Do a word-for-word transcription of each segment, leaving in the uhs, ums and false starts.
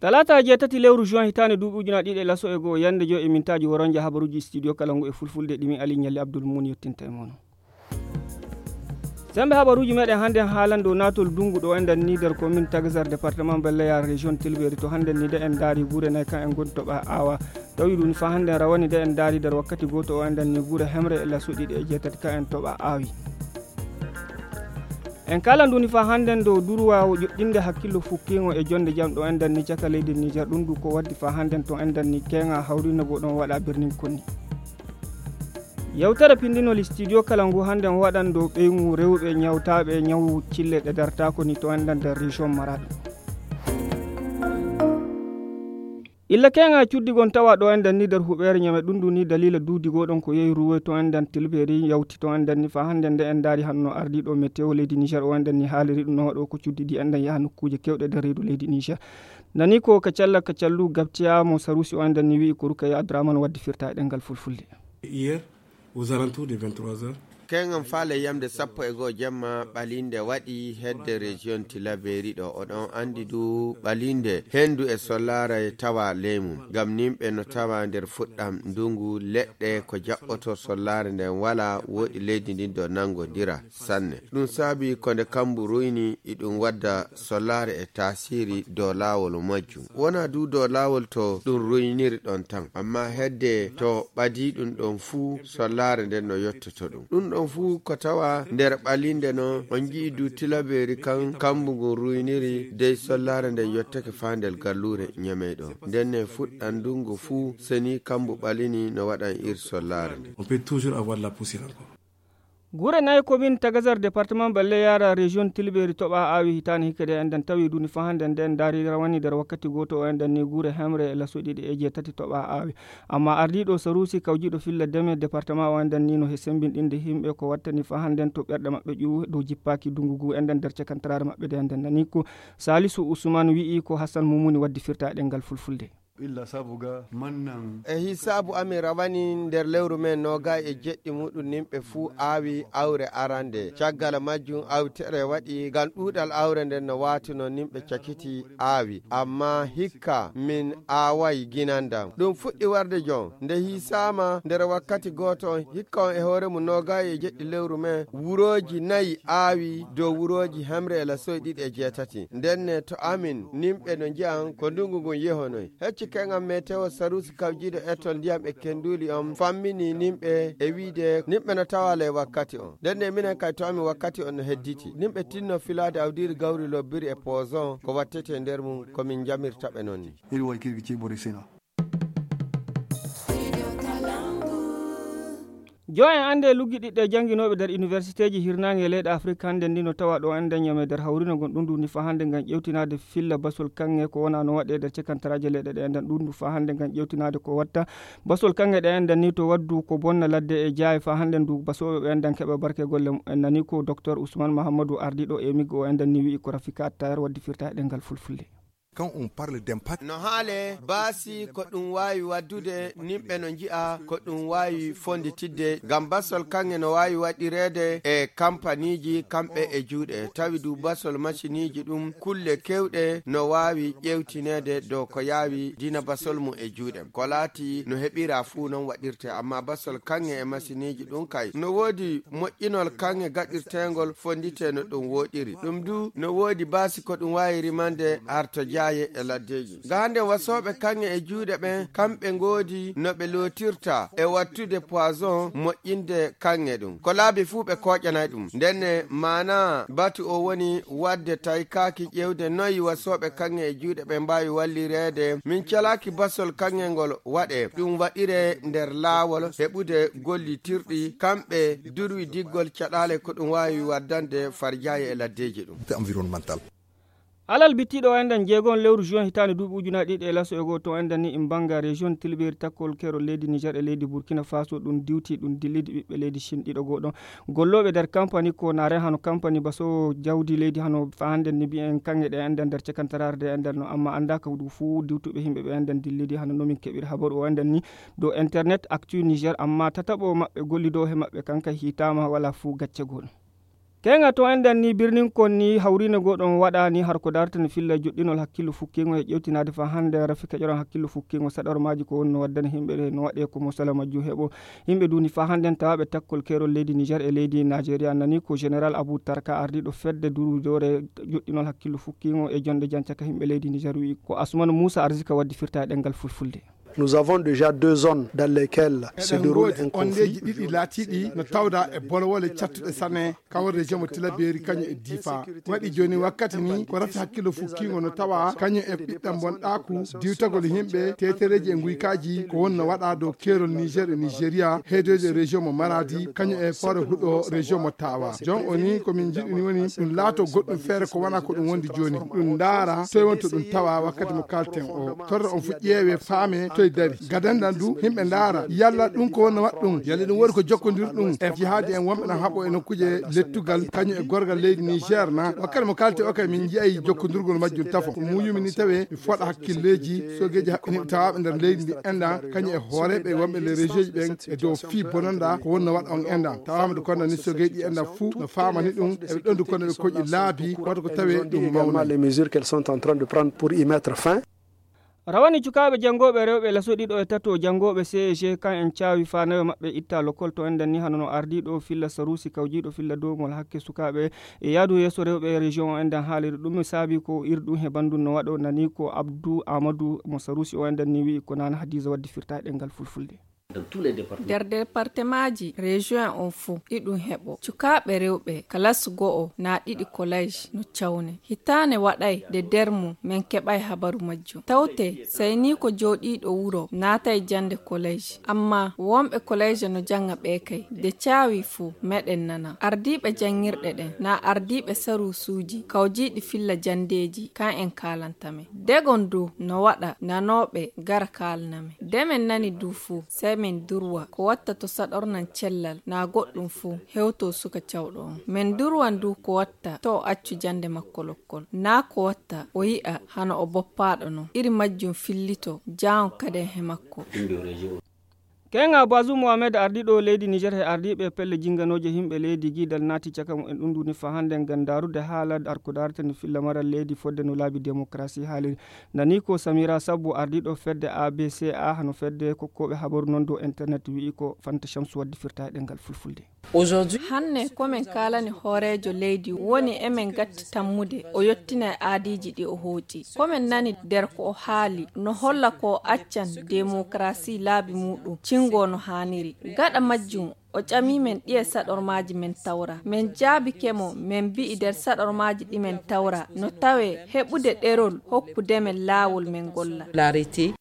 talata jeetati lewru juin hitande duuɓi ujuna ɗiɗi e laso e goo yande jo e mintaji woronje habaruji studio kalangu e fulfulde ɗimi ali ñalli abdoul mouni yettinta e mono sembe habaruji meɗen hande haalande o natol dungu ɗo enɗen ni nder commune Tagasar département Belleyar région Tilberi to hande ni de en daari guure nayi kan en goni toɓa awa tawi ɗum fa hande rawani de en daari nder wakkati goto o enɗen ni guure hemre e laso ɗiɗi e jeetati kan en toɓa awi en kala nduni fa hande do durwa joɗɗinde hakkillo fukkingo e jonde jam ɗo enɗen ni caka leydi Niger ɗum du ko waddi fa hande to enɗen ni kenga hawrino go ɗon waɗa birnin konni yewtere pindinol studio kalangu hande waɗan do ɓeygu rewɓe ñawtaɓe ñaw cille ɗe dartako ni to enɗen nder région Maradi illa kenga cuddigon tawa ɗo enɗen ni nder huɓere ñame ɗum du ni dalila duudigo ɗon ko yehi ruwoy to enɗen Tilberi yawti to enɗen ni fa hande nde en daari hanno ardiɗo météo leydi Niger o enɗen ni haaliri ɗum no waɗo ko cuddidi enɗen yaha nokkuje kewɗe nder reedu leydi Niger nani ko ka calla ka callu gabtiyamo sarusi o enɗen ni wi ko Rukaya Abdraman waddi firta e ɗengal fulfulde hier aux alentours de vingt-trois heures kengan faale yamde sappo e goo jemma ɓalinde waɗi hedde région Tilaberi ɗo oɗon andi du ɓalinde hendu e sollare tawa leymu ngam nimɓe no tawa nder fuɗɗam ndungu leɗɗe ko jaɓɓoto sollare nden wala woɗi leydi ndin do nangodira sanne ɗum saabi konde kambu ruyni iɗum wadda sollare e tasiri dow lawol majjum wona du dow lawol to ɗum ruyniri ɗon tan amma hedde to ɓadi ɗum ɗon fuu sollare nden no yottoto ɗum ɗum ɗon fu ko tawa nder ɓalinde no on jii du Tilaberi kan kambugo ruyniri dey sollare nden yottake fa ndel gallure ñameyɗo ndenne fuɗɗan ndungu fu seni kambu ɓalini no waɗan ir sollare nde on peut toujours avoir la poussière encore guure nayi commune Tagasar département Belleyara région Tilberi toɓa awi hitani hikkade enɗen tawi duni fa hande nden daari rawani nder wakkati goto o enɗen ni guure hemre e laso ɗiɗi e jeetati toɓa awi amma ardiɗo sarusi kawjiɗo filla deme département o enɗen ni no he sembinɗinde himɓe ko wattani fa hande to ɓerɗe mabɓe ƴuw dow jippaki dungu gu enɗen nder cakantarare mabɓe de enɗen nani ko Salisu Ousmane wi'i ko Hassan Mumuni waddi firta e ɗengal fulfulde illa sabuga mannan e hisabu ami rawani nder lewru men noga e jeɗɗi muɗum nimɓe fuu awi awre arande caggal majjum awtere waɗi ngam ɗuɗal awre nden no watino nimɓe cakiti awi amma hikka min away ginandam ɗum fuɗɗi warde jon nde hisama nder wakkati goto hikka on e hoore mum noga e jeɗɗi lewru men wuroji nayi awi dow wuroji hemre e lasoy ɗiɗi e jeetati ndenne to amin nimɓe no jiyan ko ndungu ngun yehonoy hecci kengan météo sarusi kawjiɗo etol ndiyam e kenduli on fammini nimɓe e wiide nimɓe no tawale wakkati on ndenne minen kay to amin wakkati on no hedditi nimɓe tinno filade awdiri gawri lobbiri e poison ko wattete nder mum komin jamirtaɓe noon ni iri way kirgi ciɓori sina jo en ande luggiɗiɗɗe jangguinoɓe nder université ji hirnangue e leyɗe afrique hande ndi no tawa ɗo enden ñame nder hawrino gon ɗum ni fa hande ngam ƴewtinade filla basol kange ko wona no waɗe nder cekantaraje leyɗe ɗe enden ɗum fa hande ngam ƴewtinade ko watta basol kange ɗe enden ni to waddu ko bonna ladde e jaaye fa hande ndu basoɓe ɓe enden keɓa barke golle en nani ko docteur Ousmane Mahamadou ardiɗo e migo o enden ni wi'i ko Rafika Attayar waddi firta e ɗengal fulfulde quand on parle d'impact no haale baasi ko ɗum wawi waddude nimɓe no ji'a ko ɗum wawi fonditidde ngam basol kange no wawi waɗirede e kampaniji kamɓe e juuɗe tawi du basol machiniji ɗum kulle kewɗe no wawi ƴewtinede dow ko yawi dina basol mum e juuɗe ko laati no heɓira fuu non waɗirte amma basol kange e machiniji ɗum kay no woodi moƴƴinol kange gaɗirtegol fondite no ɗum woɗiri ɗum du no woodi baasi ko ɗum wawi rimande harto jaye e laddeji ga hande wasoɓe kange e juuɗe ɓen kamɓe ngoodi no ɓe lotirta e wattude poison moƴƴinde kange ɗum ko laabi fuu ɓe koƴanay ɗum ndenne mana batu o woni wadde tawi kaaki ƴewde noyi wasoɓe kange e juuɗe ɓe mbawi wallirede min calaki basol kange ngol waɗe ɗum waɗire nder laawol heɓude gollitirɗi kamɓe durwi diggol caɗale ko ɗum wawi waddande farjaye e laddeji ɗum environnemental alal bittiɗo enden jeegon lewru juin hitande duuɓi ujunaje ɗiɗi e laso e goho to enden ni in banga région Tilberi takkol kero leydi Niger e leydi Burkina Faso ɗum diwti ɗum dillidi ɓiɓɓe leydi Chine ɗiɗo goɗon golloɓe nder campagne ko nare hano campagne baso jawdi leydi hano fa handen ni mbiyen kange ɗe enden nder cekantarare de enden no amma andaka du fuu diwtuɓe himɓe ɓe enden dillidi hano nomin keɓiri habaru o enden ni dow internet actu Niger amma tataɓo mabɓe gollido he mabɓe kanka hitama wala fuu gacce goɗon kenga to enden ni birnin konni hawrina godon wada ni har ko dartan filla joddinol hakkilu fukkingo e ƴewtinade fa hande rafika joron hakkilu fukkingo sador maji ko wonno waddana himbe no wade ko musalama ju hebo himbe duni fa hande tawabe takkol kero leydi Niger e leydi Nigeria nani ko général Abou Tarka ardi do fedde duru dore joddinol hakkilu fukkingo e jonde jancaka himbe leydi Niger wi ko Asman Moussa Arzika waddi firta dengal fulfulde. Nous avons déjà deux zones dans lesquelles se déroule un conflit. On est latidi no tawda e bolwole chattude sane kawo région mo Tilaberi kanyo e Difa wadi joni wakkati ni ko rafi hakkilo fukkingo no tawa kanyo e biddam bondaku diwtagol himbe tetereje e nguikaji ko wonno wada do kerol Niger e Nigeria hedeje région mo Maradi kanyo e fore hudo région mo Tawa jon oni ko min jidini woni dum laato goddum fere ko wana ko dum wondi joni dum dara to wonto dum tawa wakkati mo kalten o torre on fu ƴeewe faame dari gadandan du himbe ndara yalla dum ko wona waddum yalla dum wori ko jokkondir dum e jihaadi en wombe na habo en kuje lettugal kanyu e gorgal leydi Niger na wakkati mo kalte o kay min jiay jokkondirgol majjum tafo mu yumi ni tawe mi foda hakkilleji sogeji hakkini tawabe nder leydi ndi enda kanyu e hoorebe wombe le région ben e do fi bonanda ko wonna wad on enda tawamde kono ni sogeji enda fu no famani dum e don du kono ko laabi wato ko tawe dum mawna les mesures qu'elles sont en train de prendre pour y mettre fin. Rawani cukaɓe jangoɓe rewɓe laso ɗiɗo e tato jangoɓe C G kan en cawi fanayo mabɓe itta lokol to enden ni hanono ardiɗo filla Sarusi kawjiɗo filla domol hakke sukaɓe e yaadu yeso rewɓe région o enden haaliri ɗum saabi ko irɗum he bandum no waɗo nani ko Abdou Amadou mo Sarusi o enden ni wi ko nana Hadiza waddi firta ɗengal fulfulde. Der départementji région on fu idum hebo cukaɓe rewɓe classe go'o na ɗiɗi collège no cawne hitane waɗay de dermu men keɓay habaru majjum tawte sai ni ko joɗiɗo wuro natay jande collège amma wonɓe collège no janga ɓe kay de cawi fu meɗen nana ardiɓe jangirɗe ɗen na ardiɓe sarusuji kawjiɗi filla jandeji kan en kalantame degon du no waɗa nanoɓe gara kalname demen nani du fu sai min durwa ko watta to sadornan cellal na goddum fu hewto suka cawdo men durwan du ko watta to accu jande makko lokkol na ko watta o yi'a hana o boppado no iri majjum fillito jaan kade he makko kenga Bazou Mohamed ardiɗo leydi Niger he ardiɓe pelle jinganoje himɓe leydi gidal nati caka mo en ɗunduni fa hande ngam darude haala arko dartani filla maral leydi fodde no laabi démocratie haali nani ko Samira Sabbo ardiɗo fedde A B C A hano fedde kokkoɓe habaru non do internet wi ko Fanta Shamsu waddi firta ɗengal fulfulde. Aujourd'hui hanne komen kalani horejo leydi woni emen gatti tammude o yottina aadiji ɗi o hooti komen nani der ko o haali no holla ko accan démocratie laabi muɗum cingono haniri gada majjum o ƴami men ɗiye saɗormaji men tawra men jaabi kemo men bi'i nder saɗormaji ɗi men tawra no tawe heɓude ɗerol hokkude men laawol men golla l'arrêté.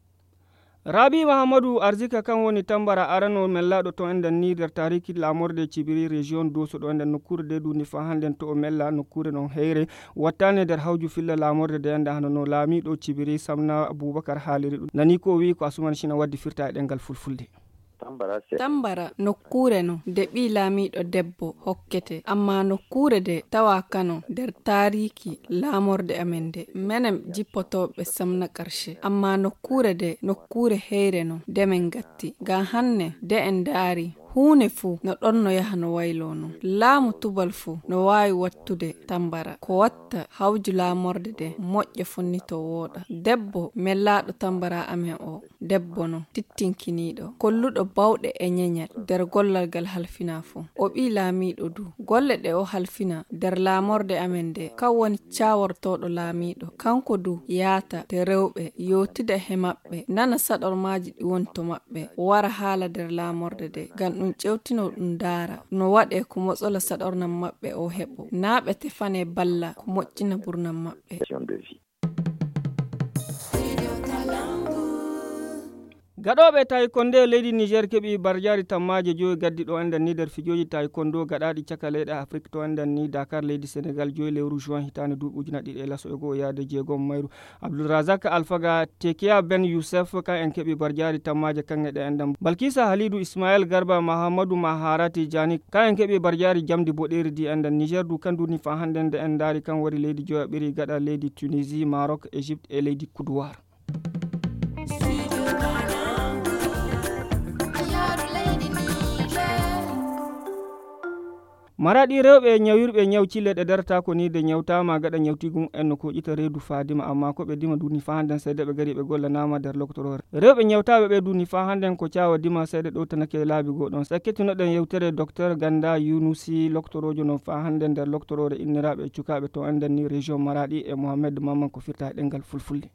Rabi Mahamadou Arzika kan woni tambara arano men laɗo to enden ni der tariki lamorde cibiri région doso ɗo enden nokkure de duni fa handen to o mella nokkure non heyre wattane der hawju filla lamorde de enda hano no laamiɗo cibiri Samna Aboubacar haaliri ɗum nani ko wi ko Asuman Shina waddi firta e ɗengal fulfulde. Tambara nokkure no de ɓi laamiɗo debbo hokkete amma nokkure de tawa kano der tariki lamorde amen de menem jippotoɓe samna karshe amma nokkure de nokkure heyre no demen gatti ga hanne de en daari huune fu no ɗon no yaha no waylo no laamu tubal fu no wawi wattude tambara ko watta hawju laamorde de moƴƴo funnito wooɗa debbo mellaɗo tambara amen o debbo no tittinkiniɗo kolluɗo bawɗe e ñeñal nder gollal gal halfina fu o ɓi laamiɗo du golle ɗe o halfina nder laamorde amen de kan woni cawortoɗo laamiɗo kanko du yaata te rewɓe yotida he maɓɓe nana saɗormaji ɗi wonto maɓɓe wara haala nder laamorde de gan ɗum ƴewtino ɗum daara no waɗe ko moƴƴola saɗornam maɓɓe o heɓo naaɓe tefane balla ko moƴƴina ɓurnam maɓɓe. gaɗoɓe taekwondo leydi Niger keɓi barjari tammaje joyi gaddi ɗo enden ni nder fijoji taekwondo gaɗaɗi caka leyɗe Afrique to enden ni Dakar leydi Sénégal joyi lewru juin hitande duuɓi ujuna ɗiɗi e laso e goho yaade jeegom mayru Abdourazak Alfaga Tekia Ben Youssef kan en keɓi barjari tammaje kanŋe ɗe enden Balkisa Halidou Ismaël Garba Mahamadou Maharati Diani kan en keɓi barjari jamdi boɗeri di enden Niger du kanduni fa hande nde en daari kan wari leydi joya ɓiri gaɗa leydi Tunisie Maroc Égypte e leydi Côte d'Ivoire. Maradi rewɓe ñawirɓe ñawci leɗɗe darata ko ni de ñawtama gaɗa ñawtigum en ko ƴita reedu fadima amma ko ɓe dima duni fa handen seede ɓe gari ɓe gollanama nder loctorore rewɓe ñawtaɓe ɓe duni fa handen ko cawa dima seede ɗowtanake laabi goɗon sakketinoɗen yewtere docteur Ganda Yunusi loctorojo no fa handen nder loctorore inniraɓe cukaɓe to enden ni région Maradi e Mohamed Maman ko firta ɗengal fulfulde.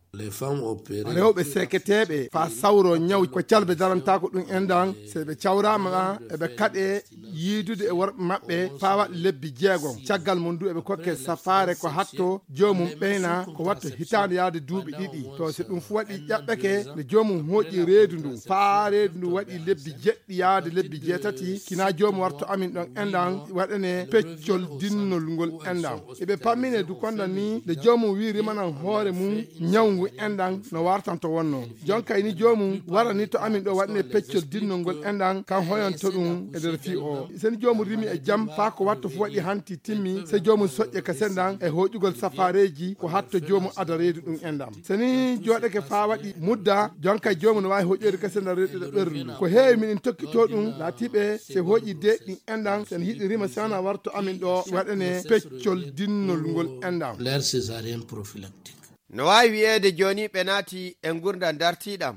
rewɓe seketeɓe fa sawro ñaw ko calɓe daranta ko ɗum endan se ɓe cawrama eɓe kaɗe yiidude e worɓe maɓɓe fa waɗ lebbi jeegom caggal mum du eɓe kokke safare ko hatto jomum ɓeyna ko watta hitande yaade duuɓi ɗiɗi to so ɗum fu waɗi ƴaɓɓeke nde jomum hooƴi reedu ndu fa reedu ndu waɗi lebbi jeɗɗi yaade lebbi jeetati kina jomum warto amin ɗon endan waɗane peccol dinnol ngol endan eɓe pammine du kondan ni nde jomum wi rimanan hoore mum ñawngu endan no wartanto wonno jonka ni jomum warani to amin ɗo waɗane peccol dinnol ngol endan kan hoyonto ɗum e nder fi o sen jomum rimi e jam fa ko watto fu waɗi hanti timmi se jomum soƴƴe ka sendan e hoƴugol safareji ko hatto jomum ada reedu ɗum endam seni joɗeke fa waɗi mudda jonka jomum no wawi hoƴƴode ka sendan reedu ɗo ɓerdu ko heewi minen tokkito ɗum laatiɓe se hoƴi de ɗin endan sen yiɗi rima sana warto amin ɗo waɗane peccol dinnol ngol endam l'air césarien prophylactique. No wawi wiyeede joni ɓe naati e gurdam dartiɗam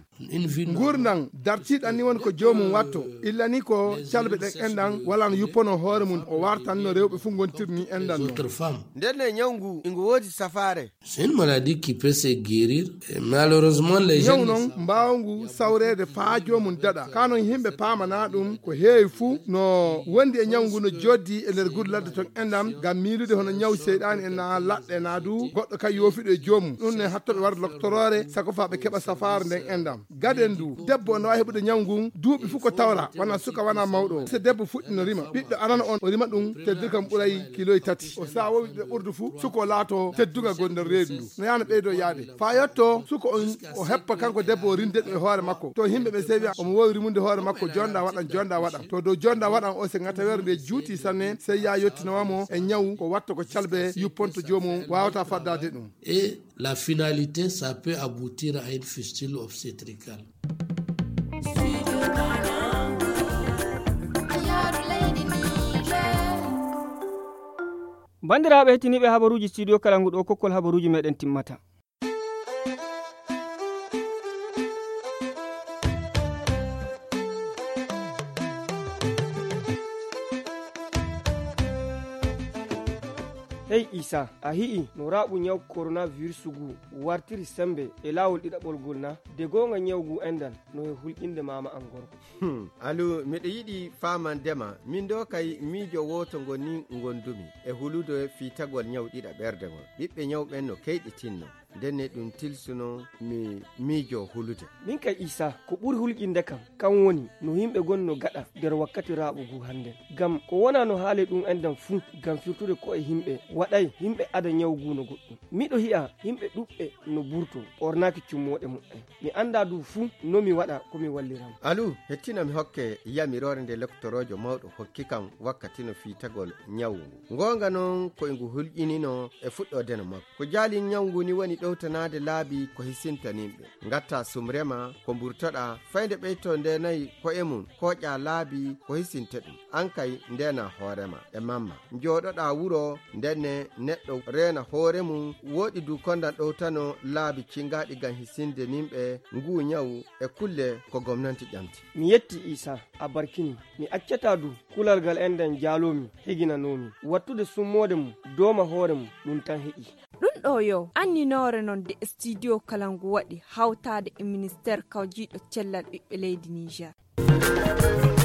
gurdam dartiɗam ni woni ko jomum watto illa ni ko calɓe ɗen endan wala no yuppono hoore mum o wartanno rewɓe fu gontirni endan nden ne ñawngu ingo woodi safare c'est une maladie qui peut se guérir et malheureusement les gens ñaw noon mbawngu sawrede faa jomum daɗa kanon yimɓe pamana ɗum ko heewi fu no wondi e ñawngu no joddi e nder guurde ladde ton endam ngam miilude hono ñaw seyɗani e na laɗɗe na du goɗɗo kay yofiɗo e jomum ɗum ne hattoɓe warde loctorore sako fa ɓe keɓa safare nden endam gaden du debbo no wawi heɓude ñawgu duuɓi fu ko tawra wana suka wana mawɗo so debbo fuɗɗi no rima ɓiɗɗo arana on o rima ɗum teddude kam ɓuuray kiloye tati o sa wowi ɗe ɓurdu fu suko laato tedduga gon nder reedu ndu no yana ɓeydo yaade fa yetto suko on o heppa kanko debbo o rinde ɗum e hoore makko to yimɓe ɓe sewi omo wowi rimude hoore makko jonda waɗan jonda waɗan to dow jonda waɗan o se gatawere nde juuti sanne sey ya yettinowamo e ñaw ko watta ko calɓe yupponto jomum wawata faddade ɗum et la finalité ça peut aboutir à une fistule obstétricale. bandiraɓe hetiniɓe habaruji studio Kalangu ɗo kokkol habaruji meɗen timmata. hey Isa a hi'i no raɓu ñaw coronavirus gu wartiri sembe e lawol ɗiɗaɓol gol na de gonga ñawgu endan no e hulƴinde mama an gorko hmm. alu miɗo yiɗi famandema min do kay miijo woto ngoni gondumi e hulude fitagol ñaw ɗiɗa ɓerde ngol ɓiɓɓe ñawɓen no keyɗitinno ndenne ɗum tilsuno mi miijo hulude min kay Isa ko ɓuri hulƴinde kam kan woni no yimɓe gonno gaɗa nder wakkati raɓugu hande gam ko wona no haali ɗum endan fuu gam firtude ko e yimɓe waɗay yimɓe ada ñawgu no goɗɗum miɗo hiya yimɓe ɗuɓɓe no burto ɓornaki cummoɗe muɗɗen mi anda du fuu no mi waɗa komi walliram alu hettina mi hokke yamirore nde lectorojo mawɗo hokki kam wakkati no fitagol ñawgu gonga noon koye ngu hulƴinino e fuɗɗodeno makko ko jaali ñawgu ni woni ɗowtanade laabi ko hisintanimɓe gatta sumrema ko burtoɗa fayde ɓeyto nde nayi koye mum koƴa laabi ko hisinte ɗum an kay ndena hoorema e mamma joɗoɗa wuro ndenne neɗɗo reena hoore mum woɗi du kondan ɗowtano laabi cingaɗi gam hisinde nimɓe ngu ñawu e kulle ko gomnati ƴamti mi yetti Isa a barkini mi accata du kulal gal enden jaalomi higinanomi wattude summode mum dooma hoore mum ɗum tan heƴi ɗum ɗo yo anninore non de studio Kalangu waɗi hawtade e ministére kawjiɗo cellal ɓiɓɓe leydi Niger.